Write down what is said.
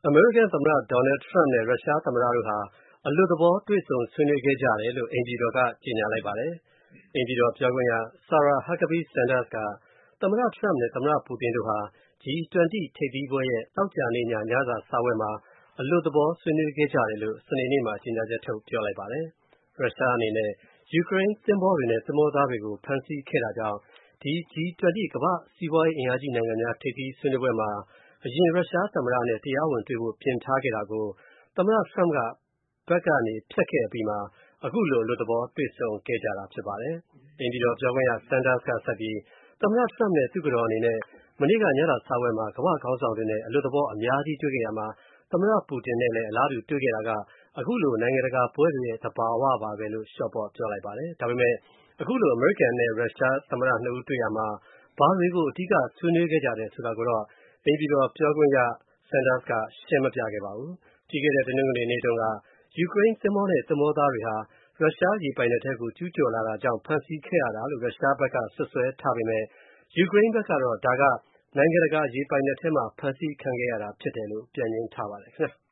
အမေရိကန်သမ္မတ Donald Trump နဲ့ ရုရှားသမ္မတတို့ဟာအလွတ်သဘောတွေ့ဆုံဆွေးနွေးခဲ့ကြတယ်လို့အိမ်ဖြူတော်ကကြေညာလိုက်ပါတယ်။အိမ်ဖြူတော်ပြောခွင့်ရ Sarah Huckabee Sanders ကသမ္မတ Trump နဲ့သမ္မတ Putin တို့ဟာ G20 ထိပ်သီးပွဲရဲ့သောကြာနေ့ညစာစားပွဲမှာအလွတ်သဘောဆွေးနွေးခဲ့ကြတယ်လို့စနေနေ့မှာကြေညာချက်ထုတ်ပြောလိုက်ပါတယ်။ရုရှားအနေနဲ့ယူကရိန်းသင်္ဘောတွေနဲ့သင်္ဘောသားတွေကိုဖမ်းဆီးခဲ့တာကြောင့်ဒီ G20 ကမ္ဘာ့စီးပွားရေးအင်အားကြီးနိုင်ငံများထိပ်သီးဆွေးနွေးပွဲမှာအရင်ရုရှားသမ္မတနဲ့တရားဝင်တွေ့ဖို့ပြင်ထားခဲ့တာကိုသမ္မတ Trump ကဘက်ကနေဖျက်ခဲ့အပြီးမှာအခုလိုအလွတ်သဘောတွေ့ဆုံခဲ့ကြတာဖြစ်ပါတယ်။အိမ်ဖြူတော်ပြောခွင့်ရ Sanders ကဆက်ပြီးသမ္မတ Trump နဲ့သူ့ကတော်အနေနဲ့မနေ့ကညစာစားပွဲမှာကမ္ဘာ့ခေါင်းဆောင်တွေနဲ့အလွတ်သဘောအများကြီးတွေ့ခဲ့ရမှာသမ္မတ Putin နဲ့လည်းအလားတူတွေ့ခဲ့တာကအခုလိုနိုင်ငံတကာပွဲတွေရဲ့သဘာဝပါပဲလို့လျှော့ပေါ့ပြောလိုက်ပါတယ်။ဒါပေမဲ့အခုလိုအမေရိကန်နဲ့ရုရှားသမ္မတနှစ်ဦးတွေ့ရာမှာဘာတွေကိုအဓိကဆွေးနွေးခဲ့ကြတယ်ဆိုတာကိုတော့အိမ်ဖြူတော်ပြောခွင့်ရ Sanders ကရှင်းမပြခဲ့ပါဘူး။ပြီးခဲ့တဲ့တနင်္ဂနွေနေ့တုန်းကယူကရိန်းသင်္ဘောနဲ့သင်္ဘောသားတွေဟာရုရှားရေပိုင်နက်ထဲကိုကျူးကျော်လာတာကြောင့်ဖမ်းဆီးခဲ့ရတာလို့ရုရှားဘက်ကစွပ်စွဲထားပေမဲ့ယူကရိန်းဘက်ကတော့ဒါကနိုင်ငံတကာရေပိုင်နက်ထဲမှာဖမ်းဆီးခံခဲ့ရတာဖြစ်တယ်လို့ပြန်ငြင်းထားပါတယ်ခင်ဗျာ။